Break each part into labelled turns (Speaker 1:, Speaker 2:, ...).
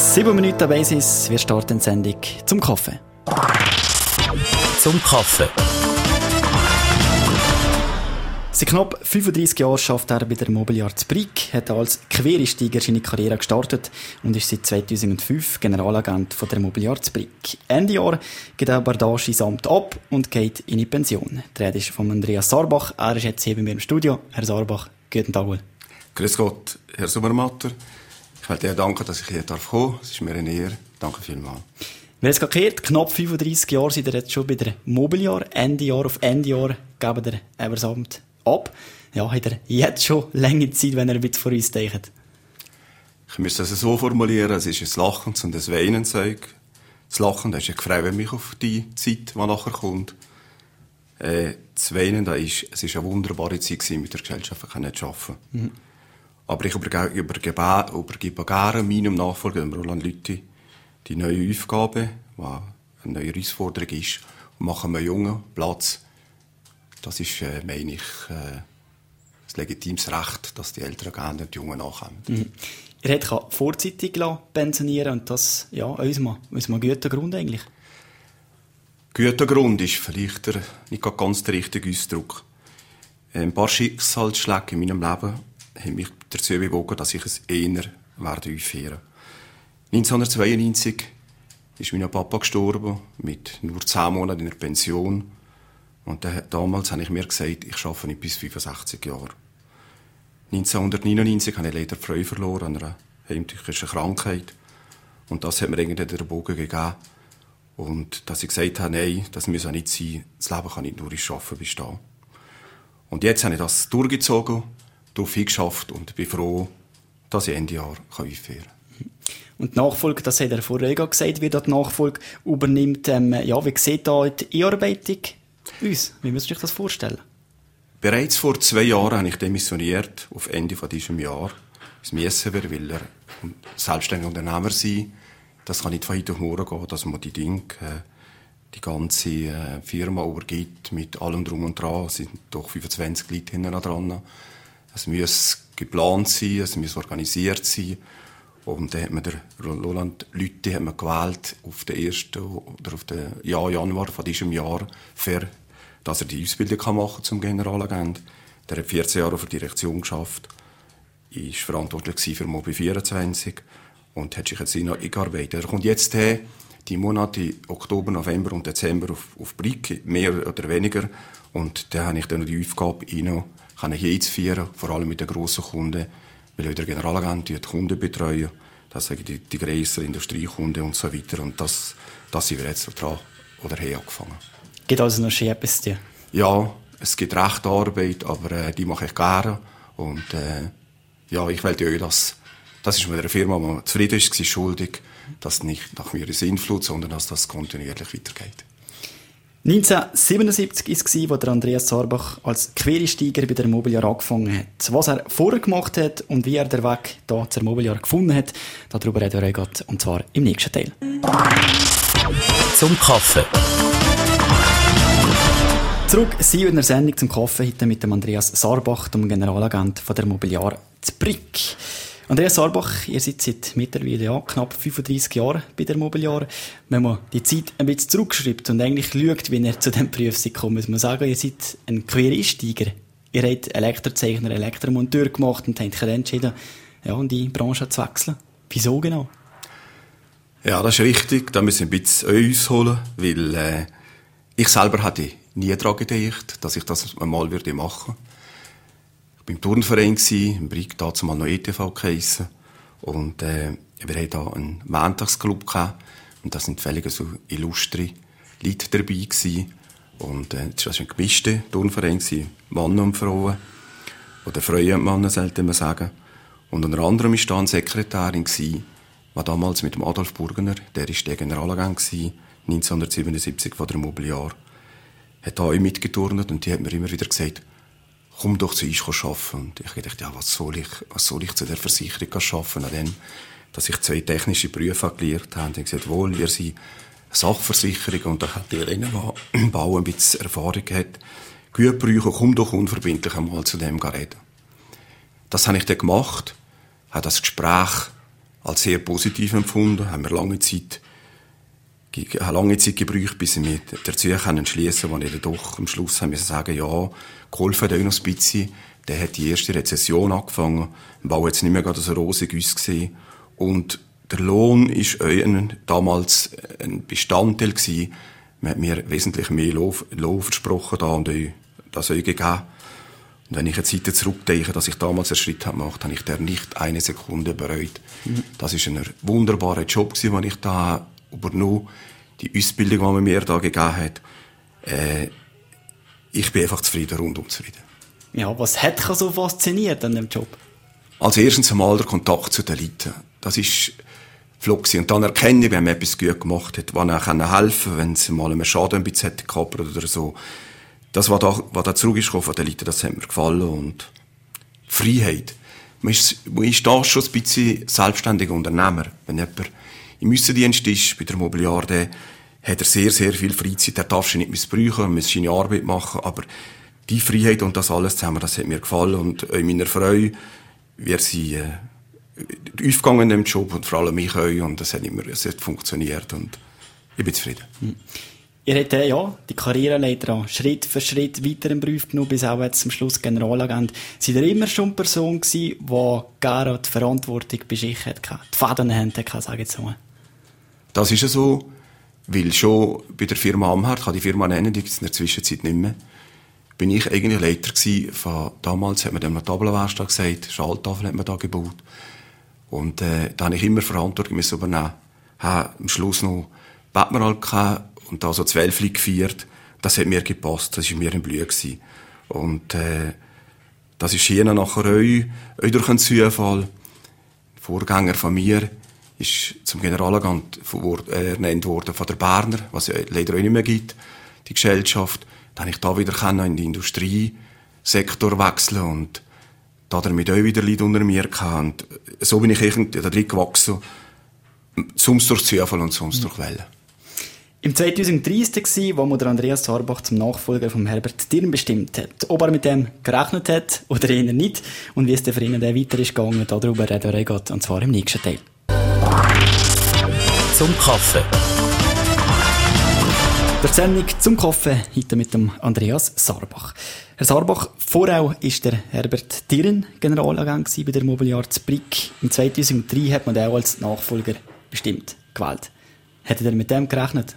Speaker 1: 7 Minuten Basis, wir starten die Sendung zum Kaffee.
Speaker 2: Zum Kaffee.
Speaker 1: Seit knapp 35 Jahren arbeitet er bei der Mobiliar Zbrig, hat als Quereinsteiger seine Karriere gestartet und ist seit 2005 Generalagent von der Mobiliar Zbrig. Ende Jahr geht er aber da sein Amt ab und geht in die Pension. Die Rede ist von Andreas Sarbach. Er ist jetzt hier bei mir im Studio. Herr Sarbach, guten Tag.
Speaker 3: Grüß Gott, Herr Sommermatter. Ich möchte dir danken, dass ich hier kommen darf. Es ist mir eine Ehre. Danke vielmals.
Speaker 1: Wir haben es gerade gehört, knapp 35 Jahre seid ihr jetzt schon bei der Mobiliar. Ende Jahr auf Ende Jahr geben ihr eben das Amt ab. Ja, hat er jetzt schon lange Zeit, wenn er ein bisschen vor uns denkt?
Speaker 3: Ich müsste es so formulieren, es ist ein Lachens und ein Weinens. Das Lachen, das ist, ich freue mich auf die Zeit, die nachher kommt. Das Weinen, es ist eine wunderbare Zeit gewesen, mit der Gesellschaft zu arbeiten. Mhm. Aber ich übergebe gerne meinem Nachfolger, dem Roland Lüthi, die neue Aufgabe, die eine neue Herausforderung ist, und machen wir jungen Platz. Das ist, meine ich, das legitimes Recht, dass die Älteren gerne die Jungen nachkommen.
Speaker 1: Mhm. Ihr hättet vorzeitig pensionieren und das, ja, uns mal guter Grund eigentlich.
Speaker 3: Guter Grund ist vielleicht nicht ganz der richtige Ausdruck. Ein paar Schicksalsschläge in meinem Leben haben mich dazu bewogen, dass ich es eher werde einführen. 1992 ist mein Papa gestorben, mit nur 10 Monaten in der Pension. Und damals habe ich mir gesagt, ich arbeite nicht bis 65 Jahre. 1999 habe ich leider die Frau verloren an einer heimtückischen Krankheit. Und das hat mir irgendwie den Bogen gegeben. Und dass ich gesagt habe, nein, das muss auch nicht sein. Das Leben kann nicht nur ins Arbeiten bestehen. Und jetzt habe ich das durchgezogen, darauf hingeschafft und bin froh, dass ich Ende Jahr einführen kann.
Speaker 1: Und die Nachfolge, das hat er vorher gesagt, wie die Nachfolge übernimmt. Wie sieht da die Einarbeitung aus? Wie müsst ihr euch das vorstellen?
Speaker 3: Bereits vor 2 Jahren habe ich demissioniert, auf Ende von diesem Jahr. Es müssen wir, weil er selbstständiger Unternehmer sein. Das kann nicht von heute auf morgen gehen, dass man die Dinge, die ganze Firma übergibt, mit allem drum und dran. Es sind doch 25 Leute hinten dran. Es muss geplant sein, es muss organisiert sein. Und dann hat man den Roland Lüthi gewählt auf den 1. oder auf den Januar von diesem Jahr, dass er die Ausbildung machen kann zum Generalagent. Der hat 14 Jahre auf der Direktion geschafft, war verantwortlich für Mobi 24 und hat sich jetzt eingearbeitet. Er kommt jetzt her, die Monate Oktober, November und Dezember auf Brig, mehr oder weniger. Und dann habe ich dann die Aufgabe, ihn hier einzuführen, vor allem mit den grossen Kunden, weil der Generalagent die Kunden betreuen, das sagen die grösseren Industriekunden und so weiter. Und das sind wir jetzt dran oder haben angefangen.
Speaker 1: Gibt also noch schon etwas zu tun?
Speaker 3: Ja, es gibt rechte Arbeit, aber die mache ich gerne. Und ich will ja, das ist mit einer Firma, die zufrieden ist, sie schuldig, dass nicht nach mir Sinnflut, sondern dass das kontinuierlich weitergeht.
Speaker 1: 1977 war es, als Andreas Sarbach als Quereinsteiger bei der Mobiliar angefangen hat. Was er vorher gemacht hat und wie er den Weg hier zur Mobiliar gefunden hat, darüber reden wir heute, und zwar im nächsten Teil.
Speaker 2: Zum Kaffee.
Speaker 1: Zurück sind wir in der Sendung zum Kaffee heute mit dem Andreas Sarbach, dem Generalagent von der Mobiliar Zbrig. Andreas Sarbach, ihr seid seit mittlerweile knapp 35 Jahren bei der Mobiliar. Wenn man die Zeit ein bisschen zurückschreibt und eigentlich schaut, wie ihr zu diesem Beruf seid gekommen, muss man sagen, ihr seid ein Quereinsteiger. Ihr habt Elektrozeichner, Elektromonteur gemacht und habt dann entschieden, in die Branche zu wechseln. Wieso genau?
Speaker 3: Ja, das ist richtig. Da müssen wir ein bisschen ausholen, weil ich selber hatte nie daran gedacht, dass ich das einmal machen würde. Ich war im Turnverein, im Brig, damals noch ETV geheissen. Und wir hatten da einen Montagsclub gehabt. Und da sind völlig so illustre Leute dabei gewesen. Und das war ein gemischter Turnverein, Männer und Frauen. Oder Frauen und Männer, sollte man sagen. Und unter anderem war da eine Sekretärin, die damals mit dem Adolf Burgener, der war der Generalagent 1977 von der Mobiliar, hat da auch mitgeturnt und die hat mir immer wieder gesagt, komm doch zu uns arbeiten. Und ich dachte, ja, was soll ich zu der Versicherung arbeiten? An dem, dass ich 2 technische Berufe gelernt habe. Und ich gesagt, wohl, wir sind Sachversicherung und da hat die Elena, die im Bau ein bisschen Erfahrung hat, gut brauchen, komm doch unverbindlich einmal zu dem reden. Das habe ich dann gemacht, habe das Gespräch als sehr positiv empfunden. Haben wir lange Zeit gebraucht, bis wir dazu schliessen können, wo wir doch am Schluss haben müssen sagen, ja, geholfen hat auch noch ein bisschen. Dann hat die erste Rezession angefangen. Im Bau hat es nicht mehr gerade so rosig ausgesehen. Und der Lohn war damals ein Bestandteil gewesen. Man hat mir wesentlich mehr Lohn versprochen da und das auch gegeben. Und wenn ich jetzt heute zurückdenke, dass ich damals einen Schritt gemacht habe, habe ich den nicht eine Sekunde bereut. Das war ein wunderbarer Job, den ich da übernommen. Die Ausbildung, die man mir da gegeben hat. Ich bin einfach zufrieden, rundum zufrieden.
Speaker 1: Ja, was hat dich so fasziniert an dem Job?
Speaker 3: Als erstes einmal der Kontakt zu den Leuten. Das ist flott. Und dann erkenne ich, wenn man etwas gut gemacht hat, was einem helfen kann, wenn es mal einen Schaden ein bisschen gekapert oder so. Das, was da zurückgekommen von den Leuten, das hat mir gefallen. Und Freiheit. Man ist da schon ein bisschen selbstständiger Unternehmer. Wenn jemand im Aussendienst ist, bei der Mobiliar, der hat er sehr, sehr viel Freizeit. Der darf sie nicht missbrauchen, er muss seine Arbeit machen. Aber die Freiheit und das alles zusammen, das hat mir gefallen. Und auch meiner Freude, wie sie aufgegangen in dem Job und vor allem ich auch. Und das hat funktioniert. Und ich bin zufrieden.
Speaker 1: Ihr habt die Karriereleiter Schritt für Schritt weiter im Beruf genommen, bis auch jetzt zum Schluss Generalagent. Seid ihr immer schon eine Person gewesen, die gerne die Verantwortung bei sich hatte, die Fäden in den Händen hatte, sage ich jetzt mal?
Speaker 3: Das ist ja so, weil schon bei der Firma Amherd, ich kann die Firma nennen, die gibt es in der Zwischenzeit nicht mehr, bin ich eigentlich Leiter gewesen von, damals hat man dem noch Tafelwerkstatt gesagt, Schalttafel hat man da gebaut. Und da habe ich immer Verantwortung übernehmen. Habe am Schluss noch Bettmeral gehabt und da so 12 gefeiert. Das hat mir gepasst, das war mir im Blut gewesen. Und das ist hier nachher auch durch einen Zufall. Der Vorgänger von mir ist zum Generalagent ernannt worden von der Berner, was es leider auch nicht mehr gibt, die Gesellschaft. Dann habe ich da wieder in den Industriesektor wechseln und da damit auch wieder Leute unter mir gehabt. Und so bin ich irgendwie da drin gewachsen. Sonst durch Zufall und sonst durch Wellen.
Speaker 1: Im 2030 war, wo der Andreas Sarbach zum Nachfolger von Herbert Dirn bestimmt hat. Ob er mit dem gerechnet hat oder eher nicht und wie es für ihn weiter ist gegangen, darüber reden wir gerade, und zwar im nächsten Teil.
Speaker 2: Zum Kaffee.
Speaker 1: Der Sendung zum Kaffee heute mit dem Andreas Sarbach. Herr Sarbach, vorher war der Herbert Dirn Generalagent bei der Mobiliar zu Brick. Im 2003 hat man den auch als Nachfolger bestimmt gewählt. Hättet ihr mit dem gerechnet?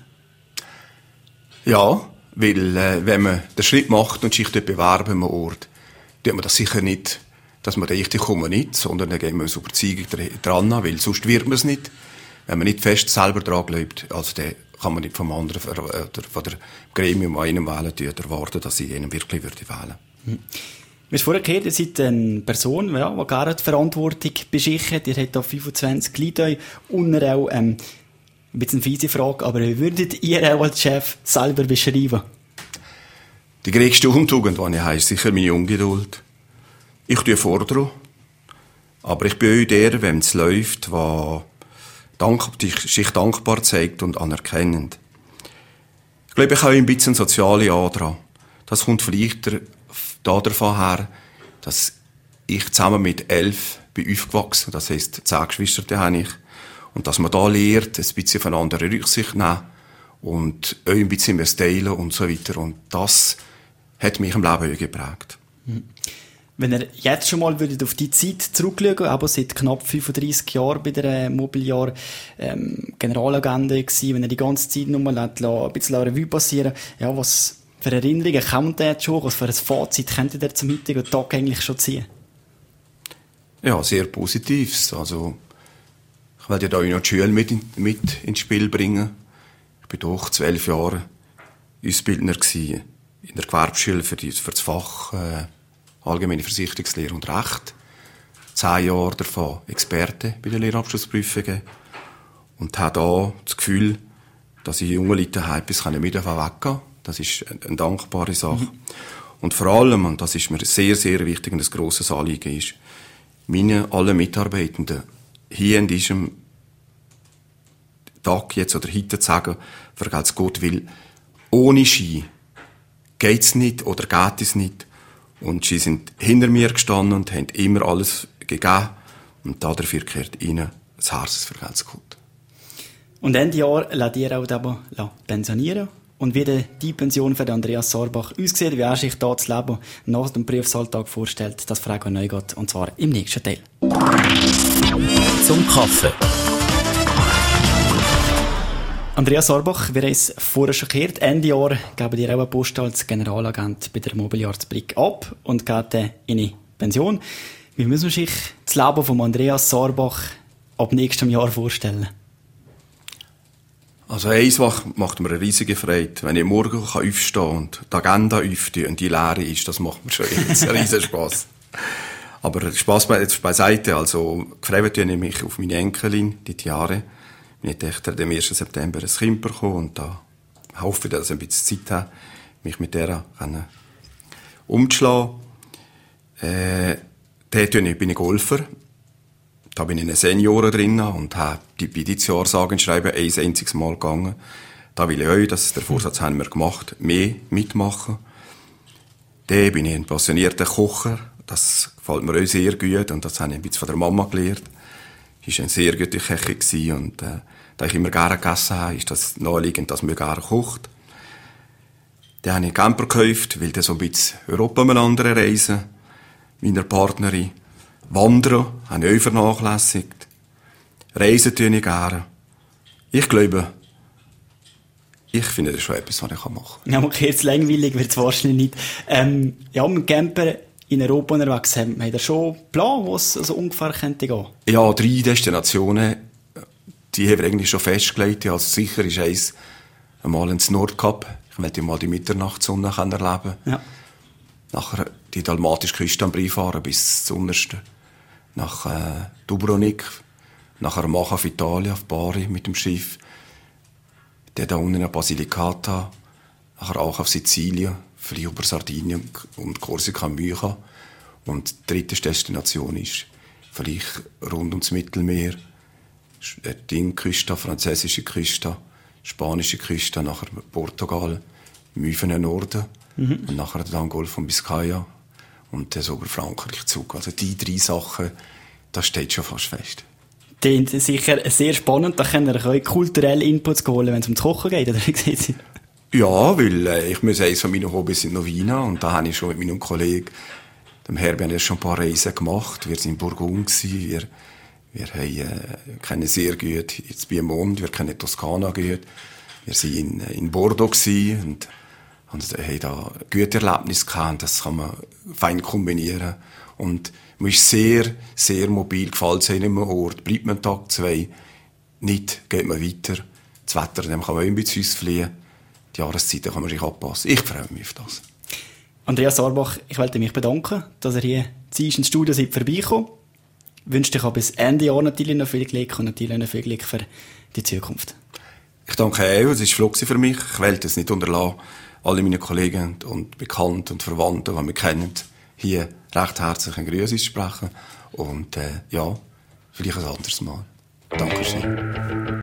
Speaker 3: Ja, weil wenn man den Schritt macht und sich dort bewerben am Ort, tut man das sicher nicht, dass man denkt, ich komme nicht, sondern dann gehen wir aus Überzeugung dran, weil sonst wird man es nicht. Wenn man nicht fest selber dran glaubt, also dann kann man nicht vom anderen oder von der Gremium an einem wählen erwarten, dass sie einen wirklich wählen würde.
Speaker 1: Wie es vorher gehört, ihr seid eine Person, die gerne die Verantwortung beschichert. Ihr habt hier 25 Leute unter auch, ein bisschen eine fiese Frage, aber wie würdet ihr auch als Chef selber beschreiben?
Speaker 3: Die größte Untugend, die ich habe, ist sicher meine Ungeduld. Ich fordere, aber ich bin auch der, wenn es läuft, der sich dankbar zeigt und anerkennend. Ich glaube, ich habe ein bisschen soziale Ader. Das kommt vielleicht davon her, dass ich zusammen mit 11 bin aufgewachsen. Das heisst, 10 Geschwister habe ich. Und dass man da lernt, ein bisschen voneinander Rücksicht nehmen und auch ein bisschen mehr teilen und so weiter. Und das hat mich im Leben auch geprägt.
Speaker 1: Wenn ihr jetzt schon mal auf die Zeit zurückschauen, aber seit knapp 35 Jahren bei der Mobiliar Generalagent gewesen, wenn ihr die ganze Zeit nochmal ein bisschen Revue passieren, ja, was für Erinnerungen kommt ihr jetzt schon, was für ein Fazit könnt ihr zum heutigen Tag eigentlich schon ziehen?
Speaker 3: Ja, sehr Positives. Also, ich werde ja da auch noch die Schule mit ins Spiel bringen. Ich bin doch 12 Jahre Ausbildner gewesen, in der Gewerbeschule für das Fach Allgemeine Versicherungslehre und Recht. 10 Jahre davon Experte bei den Lehrabschlussprüfungen. Und habe da das Gefühl, dass ich junge Leute habe, etwas mit weggehen kann. Das ist eine dankbare Sache. Und vor allem, und das ist mir sehr, sehr wichtig und ein grosses Anliegen ist, alle Mitarbeitenden hier in diesem Tag jetzt oder heute zu sagen, vergelt's Gott, weil ohne Ski geht's nicht oder geht es nicht. Und sie sind hinter mir gestanden und haben immer alles gegeben. Und dafür gehört ihnen ein das Herz für ganz gut.
Speaker 1: Und Ende Jahr lässt ihr auch aber pensionieren. Und wie die Pension für Andreas Sarbach aussieht, wie er sich da das Leben nach dem Berufsalltag vorstellt, das fragt er Neugatt, und zwar im nächsten Teil.
Speaker 2: Zum Kaffee.
Speaker 1: Andreas Sarbach, wir haben es vorher schon gehört, Ende Jahr geben ihr auch einen Post als Generalagent bei der Mobiliar Brick ab und geht in eine Pension. Wie muss man sich das Leben von Andreas Sarbach ab nächstem Jahr vorstellen?
Speaker 3: Also eins macht mir eine riesige Freude. Wenn ich morgen aufstehen kann und die Agenda öffne und die leere ist, das macht mir schon jetzt einen riesen Spass. Aber Spass jetzt beiseite. Also gefreut habe ich mich auf meine Enkelin, die Tiare. Meine Tochter hat am 1. September ein Kind bekommen und da hoffe ich, dass ich ein bisschen Zeit habe, mich mit der umzuschlagen. Dort bin ich Golfer. Da bin ich in den Senioren drin und habe bei dieses Jahr sagen schreiben, ein einziges Mal gegangen. Da will ich euch, der Vorsatz haben wir gemacht, mehr mitmachen. Dann bin ich ein passionierter Kocher. Das gefällt mir auch sehr gut und das habe ich ein bisschen von der Mama gelernt. Sie war eine sehr gute Köchin und da ich immer gerne gegessen habe, ist das naheliegend, dass man gerne kocht. Dann habe ich Camper gekauft, will dann so ein bisschen Europa miteinander reisen. Meiner Partnerin. Wandern habe ich auch vernachlässigt. Reisen tue ich gerne. Ich glaube, ich finde das schon etwas, was ich machen kann.
Speaker 1: Ja, okay, jetzt langweilig wird es wahrscheinlich nicht. Ja, mit Camper in Europa unterwegs haben wir schon einen Plan, wo es also ungefähr könnte gehen?
Speaker 3: Ja, 3 Destinationen, die haben wir eigentlich schon festgelegt. Also sicher ist eins einmal ins Nordkap. Ich möchte mal die Mitternachtssonne erleben. Ja. Nachher die dalmatische Küste am Brief fahren bis zum Untersten. Nach Dubrovnik, nachher Macha auf Italien, auf Bari mit dem Schiff, dann da unten nach Basilicata, nachher auch auf Sizilien, vielleicht über Sardinien und Korsika Mycha. Und die 3. Destination ist vielleicht rund ums Mittelmeer, die Küste, französische Küste, spanische Küste, nachher Portugal, im übrigen Norden und nachher dann Golf von Biscaya. Und dann so über Frankreich Zug. Also die 3 Sachen, das steht schon fast fest.
Speaker 1: Klingt sicher sehr spannend. Da können wir euch kulturelle Inputs holen, wenn es ums Kochen geht, oder wie sieht es?
Speaker 3: Ja, weil ich muss eines von meinen Hobbys sind noch Wein. Und da habe ich schon mit meinem Kollegen, dem Herbert, schon ein paar Reisen gemacht. Wir waren in Burgund gewesen. Wir kennen sehr gut jetzt Piemont, wir kennen Toskana gut. Wir waren in Bordeaux gewesen und haben da gute Erlebnisse gehabt. Das kann man fein kombinieren. Und man ist sehr, sehr mobil. Gefällt es einem Ort, bleibt man Tag 2. Nicht, geht man weiter. Das Wetter, dem kann man immer zu uns fliehen. Die Jahreszeiten kann man sich anpassen. Ich freue mich auf das.
Speaker 1: Andreas Sarbach, ich wollte mich bedanken, dass ihr hier ins Studio seid vorbeigekommen. Ich wünsche dich auch bis Ende Jahr natürlich noch viel Glück und natürlich noch viel Glück für die Zukunft.
Speaker 3: Ich danke auch. Es war Flug für mich. Ich wollte es nicht unterlassen, alle meine Kollegen und Bekannten und Verwandten, die wir kennen, hier recht herzlich ein Grüß aussprechen. Und ja, vielleicht ein anderes Mal. Dankeschön.